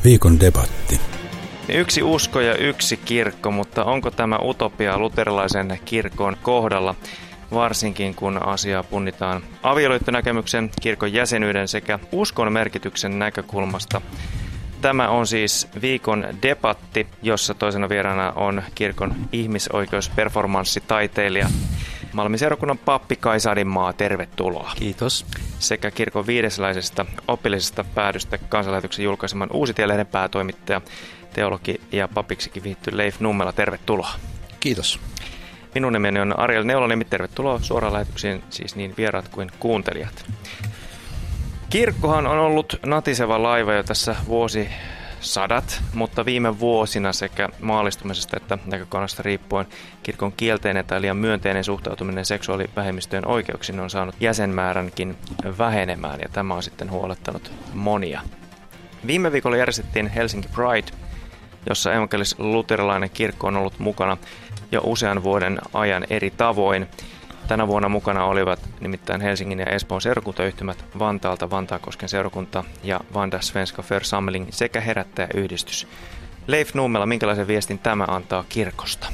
Viikon debatti. Yksi usko ja yksi kirkko, mutta onko tämä utopia luterilaisen kirkon kohdalla, varsinkin kun asiaa punnitaan avioliittonäkemyksen, kirkon jäsenyyden sekä uskon merkityksen näkökulmasta? Tämä on siis viikon debatti, jossa toisena vieraana on kirkon ihmisoikeusperformanssitaiteilija Malmin seurakunnan pappi Kai Sadinmaa, tervetuloa. Kiitos. Sekä kirkon viidesläisestä opillisesta päädystä Kansanlähetyksen julkaiseman Uusitie-lehden päätoimittaja, teologi ja papiksikin vihitty Leif Nummela, tervetuloa. Kiitos. Minun nimeni on Ariel Neulaniemi, tervetuloa suoraan lähetyksiin, siis niin vieraat kuin kuuntelijat. Kirkkohan on ollut natiseva laiva jo tässä vuosisadat, mutta viime vuosina sekä maallistumisesta että näkökannasta riippuen kirkon kielteinen tai liian myönteinen suhtautuminen seksuaalivähemmistöjen oikeuksiin on saanut jäsenmääränkin vähenemään, ja tämä on sitten huolettanut monia. Viime viikolla järjestettiin Helsinki Pride, jossa evankelis-luterilainen kirkko on ollut mukana jo usean vuoden ajan eri tavoin. Tänä vuonna mukana olivat nimittäin Helsingin ja Espoon seurakuntayhtymät, Vantaalta Vantaankosken seurakunta ja Vanda Svenska Församling sekä Herättäjäyhdistys. Leif Nummela, minkälaisen viestin tämä antaa kirkosta?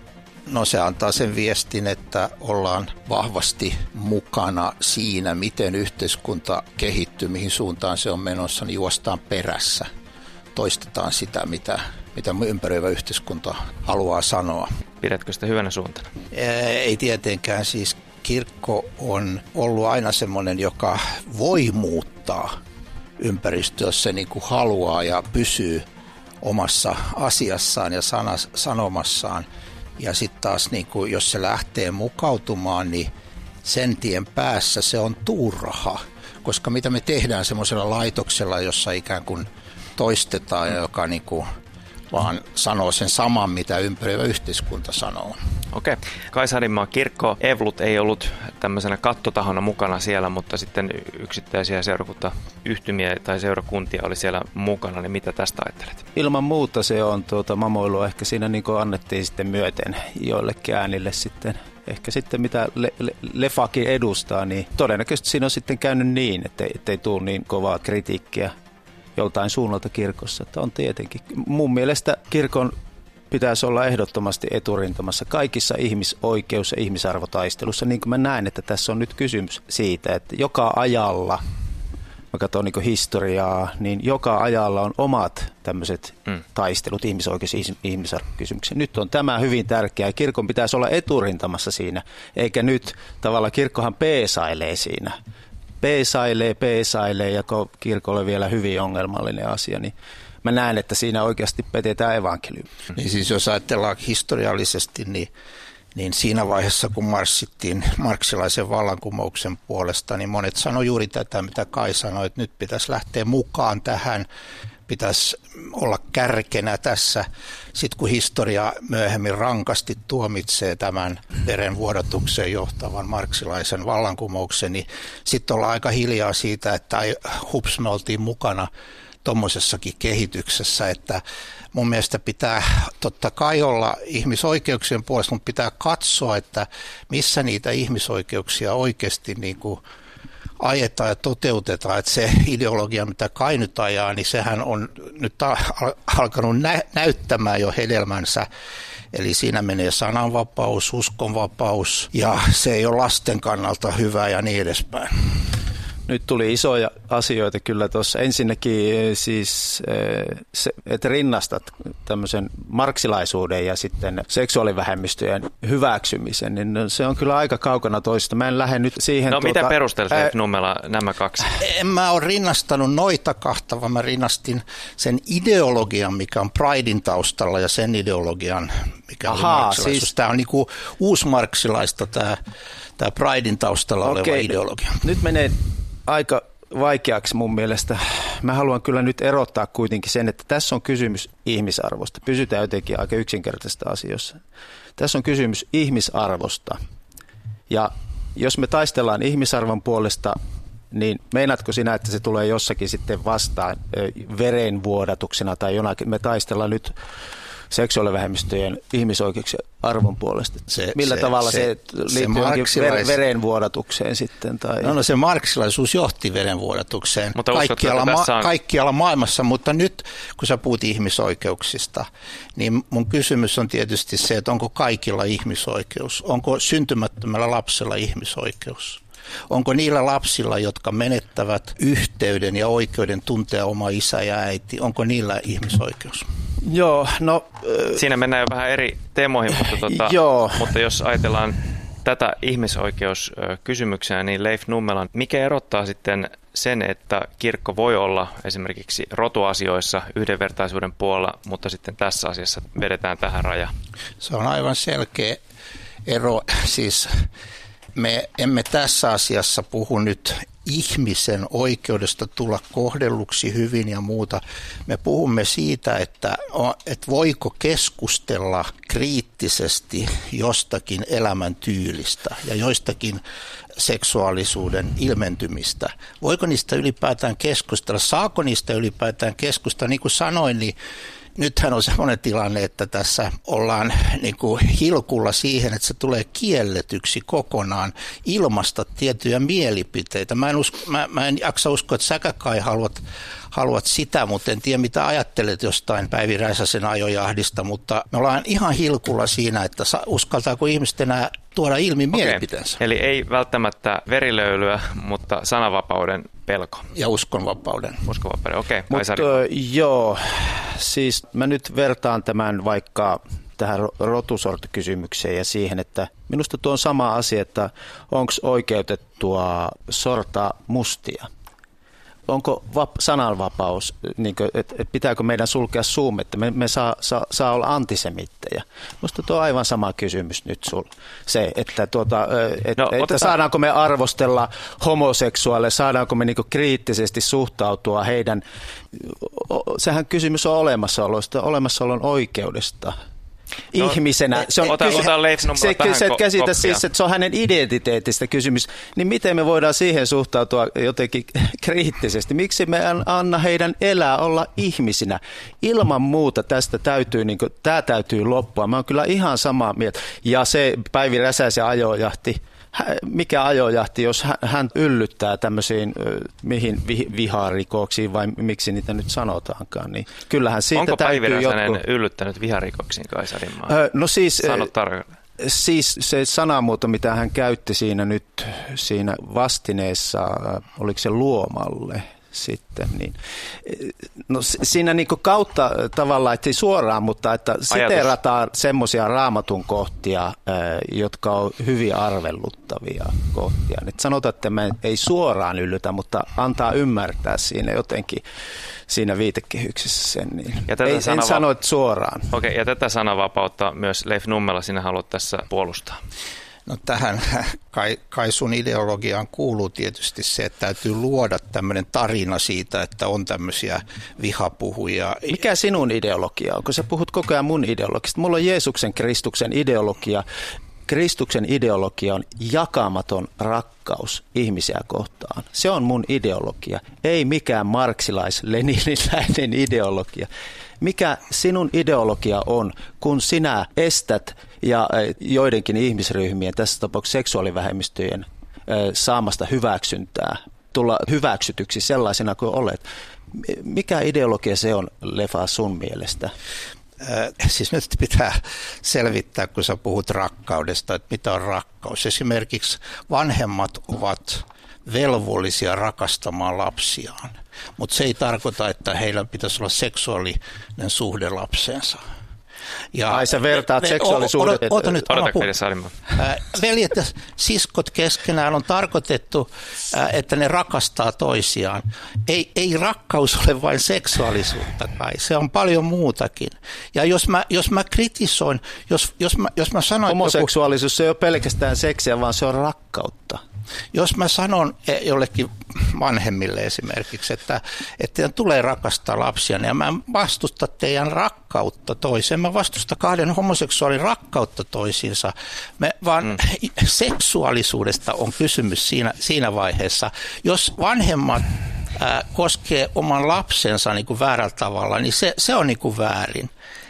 No se antaa sen viestin, että ollaan vahvasti mukana siinä, miten yhteiskunta kehittyy, mihin suuntaan se on menossa, niin juostaan perässä. Toistetaan sitä, mitä ympäröivä yhteiskunta haluaa sanoa. Pidätkö sitä hyvänä suuntana? Ei tietenkään, siis kirkko on ollut aina semmoinen, joka voi muuttaa ympäristöä, jos se niin kuin haluaa ja pysyy omassa asiassaan ja sanomassaan. Ja sitten taas, niin kuin, jos se lähtee mukautumaan, niin sen tien päässä se on turha. Koska mitä me tehdään semmoisella laitoksella, jossa ikään kuin toistetaan ja joka niin kuin vaan sanoo sen saman, mitä ympäröivä yhteiskunta sanoo. Okei. Kai Sadinmaa, kirkko Evlut ei ollut tämmöisenä kattotahona mukana siellä, mutta sitten yksittäisiä seurakuntayhtymiä tai seurakuntia oli siellä mukana, niin mitä tästä ajattelet? Ilman muuta se on mamoilua, ehkä siinä niin kuin annettiin sitten myöten joillekin äänille sitten. Ehkä sitten mitä Lefakin edustaa, niin todennäköisesti siinä on sitten käynyt niin, ettei tule niin kovaa kritiikkiä joltain suunnalta kirkossa. Että on tietenkin. Mun mielestä kirkon pitäisi olla ehdottomasti eturintamassa kaikissa ihmisoikeus- ja ihmisarvotaistelussa. Niin kuin mä näen, että tässä on nyt kysymys siitä, että joka ajalla, mä katson niin kuin historiaa, niin joka ajalla on omat tämmöiset taistelut, ihmisoikeus- ja ihmisarvokysymyksiä. Nyt on tämä hyvin tärkeää. Kirkon pitäisi olla eturintamassa siinä, eikä nyt tavallaan kirkkohan peesailee siinä. Peesailee ja kirkolle vielä hyvin ongelmallinen asia, niin mä näen, että siinä oikeasti petetään evankeliumi. Niin siis jos ajatellaan historiallisesti, niin siinä vaiheessa, kun marssittiin marksilaisen vallankumouksen puolesta, niin monet sanoi juuri tätä, mitä Kai sanoi, että nyt pitäisi lähteä mukaan tähän, pitäisi olla kärkenä tässä. Sitten kun historia myöhemmin rankasti tuomitsee tämän verenvuodatukseen johtavan marksilaisen vallankumouksen, niin sitten ollaan aika hiljaa siitä, että hups, me oltiin mukana tuommoisessakin kehityksessä, että mun mielestä pitää totta kai olla ihmisoikeuksien puolesta, mutta pitää katsoa, että missä niitä ihmisoikeuksia oikeasti niin kuin ajetaan ja toteutetaan, että se ideologia, mitä Kai nyt ajaa, niin sehän on nyt alkanut näyttämään jo hedelmänsä. Eli siinä menee sananvapaus, uskonvapaus ja se ei ole lasten kannalta hyvä ja niin edespäin. Nyt tuli isoja asioita kyllä tuossa. Ensinnäkin siis, että rinnastat tämmöisen marksilaisuuden ja sitten seksuaalivähemmistöjen hyväksymisen, niin se on kyllä aika kaukana toista. Mä en lähde nyt siihen... No miten perustelet, Leif Nummela, nämä kaksi? En mä ole rinnastanut noita kahta, vaan mä rinnastin sen ideologian, mikä on Pridein taustalla ja sen ideologian, mikä on marksilaisuus. Siis... Tämä on niin kuin uusmarksilaista tämä Pridein taustalla oleva ideologia. Nyt menee aika vaikeaksi mun mielestä. Mä haluan kyllä nyt erottaa kuitenkin sen, että tässä on kysymys ihmisarvosta. Pysytään jotenkin aika yksinkertaisesta asioissa. Tässä on kysymys ihmisarvosta. Ja jos me taistellaan ihmisarvon puolesta, niin meinaatko sinä, että se tulee jossakin sitten vastaan verenvuodatuksena tai jonakin? Me taistellaan nyt seksuaalivähemmistöjen ihmisoikeuksien arvon puolesta? Millä tavalla se liittyy verenvuodatukseen sitten? Tai? No se marksilaisuus johti verenvuodatukseen mutta kaikkialla maailmassa, mutta nyt kun sä puhut ihmisoikeuksista, niin mun kysymys on tietysti se, että onko kaikilla ihmisoikeus? Onko syntymättömällä lapsella ihmisoikeus? Onko niillä lapsilla, jotka menettävät yhteyden ja oikeuden tuntea oma isä ja äiti, onko niillä ihmisoikeus? Joo, no... Siinä mennään jo vähän eri teemoihin, mutta jos ajatellaan tätä ihmisoikeuskysymyksenä, niin Leif Nummela, mikä erottaa sitten sen, että kirkko voi olla esimerkiksi rotuasioissa yhdenvertaisuuden puolella, mutta sitten tässä asiassa vedetään tähän raja? Se on aivan selkeä ero, siis... Me emme tässä asiassa puhu nyt ihmisen oikeudesta tulla kohdelluksi hyvin ja muuta. Me puhumme siitä, että voiko keskustella kriittisesti jostakin elämäntyylistä ja joistakin seksuaalisuuden ilmentymistä. Voiko niistä ylipäätään keskustella? Saako niistä ylipäätään keskustella? Niin kuin sanoin, niin nythän on semmoinen tilanne, että tässä ollaan niin kuin hilkulla siihen, että se tulee kielletyksi kokonaan ilmasta tiettyjä mielipiteitä. Mä en jaksa uskoa, että säkä kai haluat sitä, mutta en tiedä mitä ajattelet jostain Päivi Räsäsen ajojahdista, mutta me ollaan ihan hilkulla siinä, että uskaltaako ihmiset enää tuoda ilmi mielipiteensä. Eli ei välttämättä verilöylyä, mutta sananvapauden pelko. Ja uskonvapauden. Okei. Mutta joo, siis mä nyt vertaan tämän vaikka tähän rotusortokysymykseen ja siihen, että minusta tuo on sama asia, että onko oikeutettua sortaa mustia. Onko sananvapaus, niin että pitääkö meidän sulkea suumme, että me saa olla antisemittejä? Minusta tuo on aivan sama kysymys nyt se, että saadaanko me arvostella homoseksuaaleja, saadaanko me niin kriittisesti suhtautua heidän, sehän kysymys on olemassaolon oikeudesta. Ihmisenä. Se käsitä siis, että se on hänen identiteetistä kysymys. Niin miten me voidaan siihen suhtautua jotenkin kriittisesti? Miksi me anna heidän elää olla ihmisinä? Ilman muuta tästä tämä täytyy loppua. Mä oon kyllä ihan samaa mieltä. Ja se Päivi Räsäsen ajojahti, mikä ajojahti, jos hän yllyttää tämmöisiin viharikoksiin vai miksi niitä nyt sanotaankaan, niin kyllähän siitä onko täytyy Päivi Räsänen yllyttänyt viharikoksiin Kaisarimaa? No siis, siis se sanamuoto, mitä hän käytti siinä vastineessa, oliko se Luomalle sitten, niin no siinä niin kuin kautta tavallaan, että ei suoraan, mutta että siteerataan semmoisia Raamatun kohtia, jotka on hyvin arveluttavia kohtia. Että sanotaan, että me ei suoraan yllytä, mutta antaa ymmärtää siinä jotenkin siinä viitekehyksessä sen. Niin. En sano, että suoraan. Okei, ja tätä sananvapautta myös Leif Nummela sinä haluat tässä puolustaa. No tähän kai sun ideologiaan kuuluu tietysti se, että täytyy luoda tämmöinen tarina siitä, että on tämmöisiä vihapuhujia. Mikä sinun ideologia on? Kun sä puhut koko ajan mun ideologista. Mulla on Jeesuksen Kristuksen ideologia. Kristuksen ideologia on jakamaton rakkaus ihmisiä kohtaan. Se on mun ideologia, ei mikään marksilais-leniniläinen ideologia. Mikä sinun ideologia on, kun sinä estät ja joidenkin ihmisryhmien, tässä tapauksessa seksuaalivähemmistöjen saamasta hyväksyntää, tulla hyväksytyksi sellaisena kuin olet. Mikä ideologia se on, Lefa, sun mielestä? Siis nyt pitää selvittää, kun sä puhut rakkaudesta, että mitä on rakkaus. Esimerkiksi vanhemmat ovat velvollisia rakastamaan lapsiaan, mutta se ei tarkoita, että heillä pitäisi olla seksuaalinen suhde lapseensa. Ai sä vertaat seksuaalisuudet. Ota nyt, veljet ja siskot keskenään on tarkoitettu, että ne rakastaa toisiaan. Ei rakkaus ole vain seksuaalisuutta kai, se on paljon muutakin. Ja jos mä kritisoin, jos mä sanon... Homoseksuaalisuus ei ole pelkästään seksiä, vaan se on rakkautta. Jos mä sanon jollekin vanhemmille esimerkiksi, että teidän tulee rakastaa lapsia, niin mä en vastusta teidän rakkautta toiseen, mä vastusta kahden homoseksuaalin rakkautta toisiinsa, vaan seksuaalisuudesta on kysymys siinä vaiheessa. Jos vanhemmat koskee oman lapsensa niin kuin väärällä tavalla, niin se on niin kuin väärin.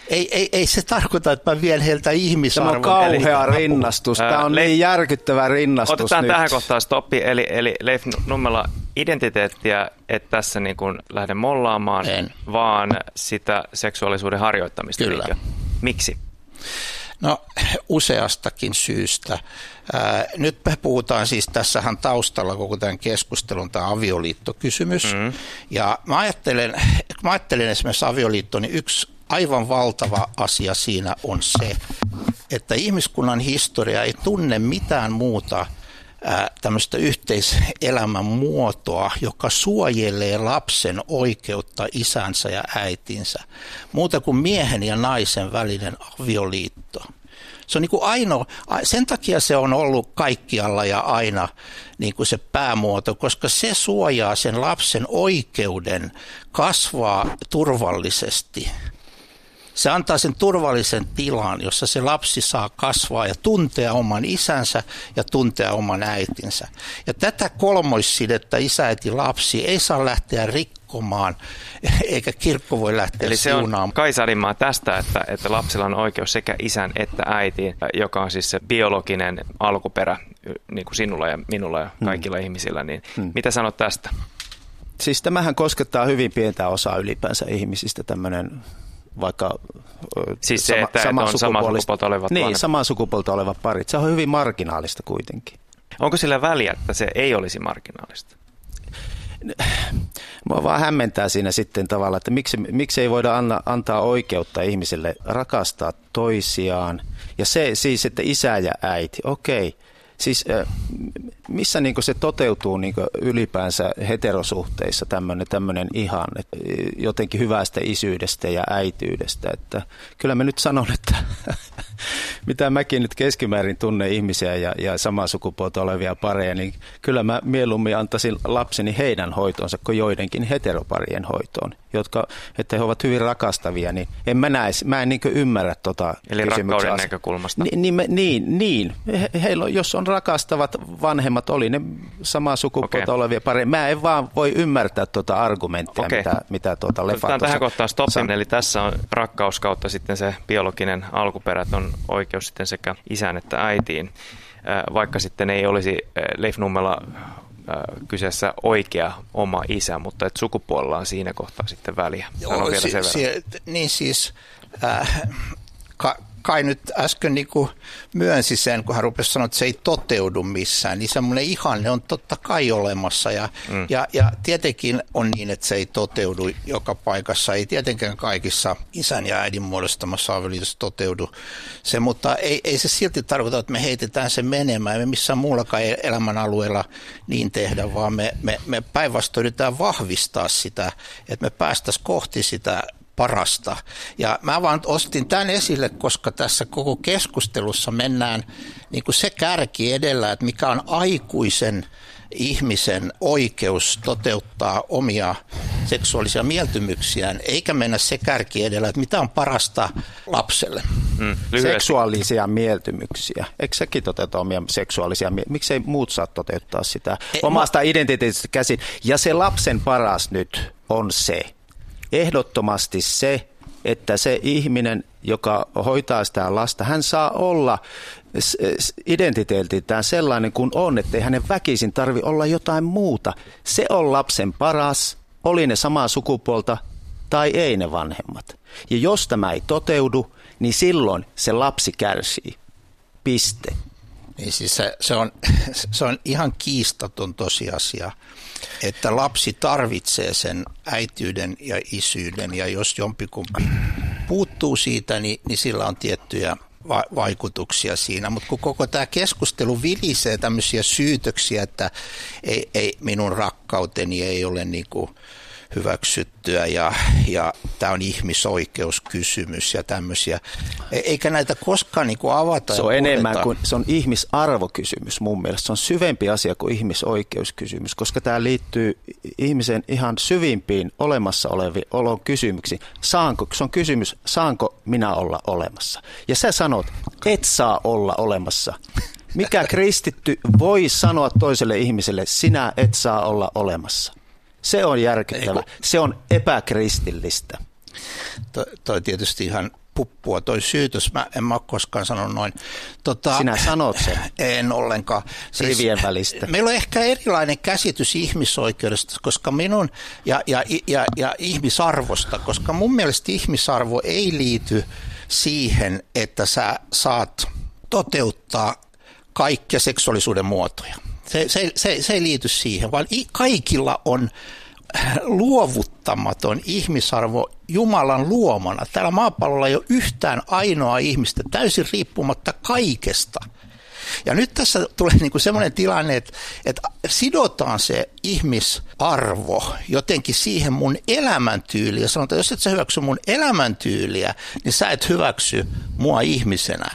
Ei se tarkoita, että mä vien heiltä ihmisarvon. Tämä on kauhea rinnastus. Tämä on niin järkyttävä rinnastus. Otetaan nyt tähän kohtaan stoppi. Eli Leif Nummela, identiteettiä et tässä niin kuin lähde mollaamaan, vaan sitä seksuaalisuuden harjoittamista. Kyllä. Miksi? No useastakin syystä. Nyt me puhutaan siis, tässähän taustalla koko tämän keskustelun tämä avioliittokysymys. Ja mä ajattelen esimerkiksi avioliittoon, niin yksi aivan valtava asia siinä on se, että ihmiskunnan historia ei tunne mitään muuta tämmöistä yhteiselämän muotoa, joka suojelee lapsen oikeutta isänsä ja äitinsä, muuta kuin miehen ja naisen välinen avioliitto. Se on niin kuin ainoa, sen takia se on ollut kaikkialla ja aina niin kuin se päämuoto, koska se suojaa sen lapsen oikeuden kasvaa turvallisesti. Se antaa sen turvallisen tilan, jossa se lapsi saa kasvaa ja tuntea oman isänsä ja tuntea oman äitinsä. Ja tätä kolmoissidettä isä, äiti, lapsi ei saa lähteä rikkomaan, eikä kirkko voi lähteä siunaamaan. Eli se on Kaisa Arimaa tästä, että lapsilla on oikeus sekä isän että äitiin, joka on siis se biologinen alkuperä, niin kuin sinulla ja minulla ja kaikilla ihmisillä. Niin mitä sanot tästä? Siis tämähän koskettaa hyvin pientä osaa ylipäänsä ihmisistä, tämmöinen vaikka siis se, että on samaa sukupuolta olevat niin, samaa sukupuolta olevat parit. Se on hyvin marginaalista kuitenkin. Onko sillä väliä, että se ei olisi marginaalista? Mua vaan hämmentää siinä sitten tavallaan, että miksi ei voida antaa oikeutta ihmiselle rakastaa toisiaan. Ja se siis, että isä ja äiti, okei. Siis missä niin se toteutuu niin ylipäänsä heterosuhteissa tämmöinen ihanne jotenkin hyvästä isyydestä ja äityydestä. Että kyllä mä nyt sanon, että mitä mäkin nyt keskimäärin tunnen ihmisiä ja samaa sukupuolta olevia pareja, niin kyllä mä mieluummin antaisin lapseni heidän hoitoonsa kuin joidenkin heteroparien hoitoon, että he ovat hyvin rakastavia, niin mä en niin ymmärrä eli rakkauden näkökulmasta. Niin. Heillä, jos on rakastavat vanhemmat, oli ne samaa sukupuolta olevia pareja. Mä en vaan voi ymmärtää argumenttia, mitä Lefa tuossa tähän kohtaan stopin, eli tässä on rakkaus kautta sitten se biologinen alkuperä, että on oikeus sitten sekä isään että äitiin, vaikka sitten ei olisi Leif Nummela kyseessä oikea oma isä, mutta että sukupuolella on siinä kohtaa sitten väliä. Sanon vielä sen verran. Niin siis, Kai nyt äsken niin kuin myönsi sen, kun hän rupesi sanoa, että se ei toteudu missään, niin semmoinen ihanne on totta kai olemassa ja tietenkin on niin, että se ei toteudu joka paikassa, ei tietenkään kaikissa isän ja äidin muodostamassa avioliitossa toteudu se, mutta ei se silti tarkoita, että me heitetään se menemään, me missään muullakaan elämän alueella niin tehdä, vaan me päinvastoin yritetään vahvistaa sitä, että me päästäisiin kohti sitä parasta. Ja mä vaan ostin tämän esille, koska tässä koko keskustelussa mennään niin kuin se kärki edellä, että mikä on aikuisen ihmisen oikeus toteuttaa omia seksuaalisia mieltymyksiään, eikä mennä se kärki edellä, että mitä on parasta lapselle. Seksuaalisia mieltymyksiä. Eikö säkin toteuta omia seksuaalisia mieltymyksiä? Miksei muut saa toteuttaa sitä omasta identiteetistä käsin? Ja se lapsen paras nyt on se, ehdottomasti se, että se ihminen, joka hoitaa sitä lasta, hän saa olla identiteetiltään sellainen kuin on, ettei hänen väkisin tarvitse olla jotain muuta. Se on lapsen paras, oli ne samaa sukupuolta tai ei ne vanhemmat. Ja jos tämä ei toteudu, niin silloin se lapsi kärsii. Piste. Niin siis se on ihan kiistaton tosiasia, että lapsi tarvitsee sen äityyden ja isyyden, ja jos jompikumpi puuttuu siitä, niin sillä on tiettyjä vaikutuksia siinä. Mutta kun koko tämä keskustelu vilisee tämmöisiä syytöksiä, että ei minun rakkauteni ei ole niinku hyväksyttyä ja tämä on ihmisoikeuskysymys ja tämmöisiä. Eikä näitä koskaan niin kuin avata. Se on enemmän kuin, se on ihmisarvokysymys mun mielestä. Se on syvempi asia kuin ihmisoikeuskysymys, koska tämä liittyy ihmisen ihan syvimpiin olemassa oleviin olon kysymyksiin. Se on kysymys, saanko minä olla olemassa? Ja sä sanot, et saa olla olemassa. Mikä kristitty voi sanoa toiselle ihmiselle, sinä et saa olla olemassa? Se on järkyttävä. Se on epäkristillistä. Toi tietysti ihan puppua toi syytös. En mä ole koskaan sanonut noin. Sinä sanot sen. En ollenkaan. Siis, rivien välistä. Meillä on ehkä erilainen käsitys ihmisoikeudesta, koska minun ja ihmisarvosta, koska mun mielestä ihmisarvo ei liity siihen, että sä saat toteuttaa kaikkia seksuaalisuuden muotoja. Se ei liity siihen, vaan kaikilla on luovuttamaton ihmisarvo Jumalan luomana. Täällä maapallolla ei ole yhtään ainoa ihmistä täysin riippumatta kaikesta. Ja nyt tässä tulee niinku semmoinen tilanne, että sidotaan se ihmisarvo jotenkin siihen mun elämäntyyliin. Ja sanotaan, jos et sä hyväksy mun elämäntyyliä, niin sä et hyväksy mua ihmisenä.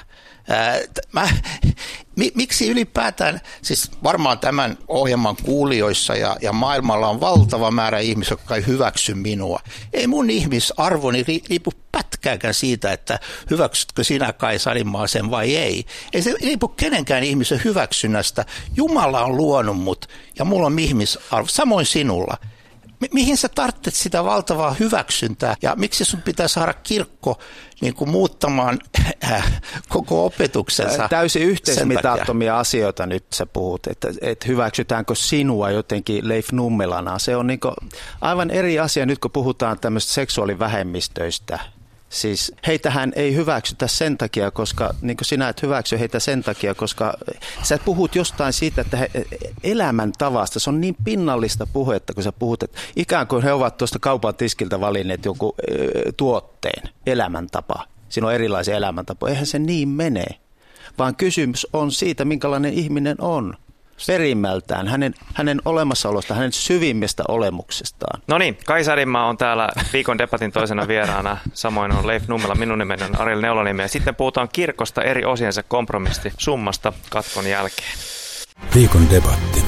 Miksi ylipäätään, siis varmaan tämän ohjelman kuulijoissa ja maailmalla on valtava määrä ihmisiä, jotka ei hyväksy minua. Ei mun ihmisarvoni riipu pätkääkään siitä, että hyväksytkö sinä Kai Sarimaa sen vai ei. Ei se riipu kenenkään ihmisen hyväksynnästä. Jumala on luonut mut ja mulla on ihmisarvo, samoin sinulla. Mihin sä tarvitset sitä valtavaa hyväksyntää ja miksi sun pitää saada kirkko niin kuin muuttamaan koko opetuksensa? Täysin yhteismitattomia asioita nyt sä puhut, että hyväksytäänkö sinua jotenkin Leif Nummelana. Se on niin kuin aivan eri asia nyt, kun puhutaan tämmöistä seksuaalivähemmistöistä. Siis heitähän ei hyväksytä sen takia, koska niin kuin sinä et hyväksy heitä sen takia, koska sä puhut jostain siitä, että elämäntavasta, se on niin pinnallista puhetta, kun sä puhut, että ikään kuin he ovat tuosta kaupan tiskiltä valinneet jonkun tuotteen, elämäntapa. Siinä on erilaisia elämäntapoja. Eihän se niin mene, vaan kysymys on siitä, minkälainen ihminen on. Perimmältään, hänen olemassaolosta, hänen syvimmästä olemuksestaan. No niin, Kai Sarimaa on täällä viikon debatin toisena vieraana. Samoin on Leif Nummela, minun nimeni on Ariel Neulaniemi. Ja sitten puhutaan kirkosta eri osiensa kompromissi summasta katkon jälkeen. Viikon debatti.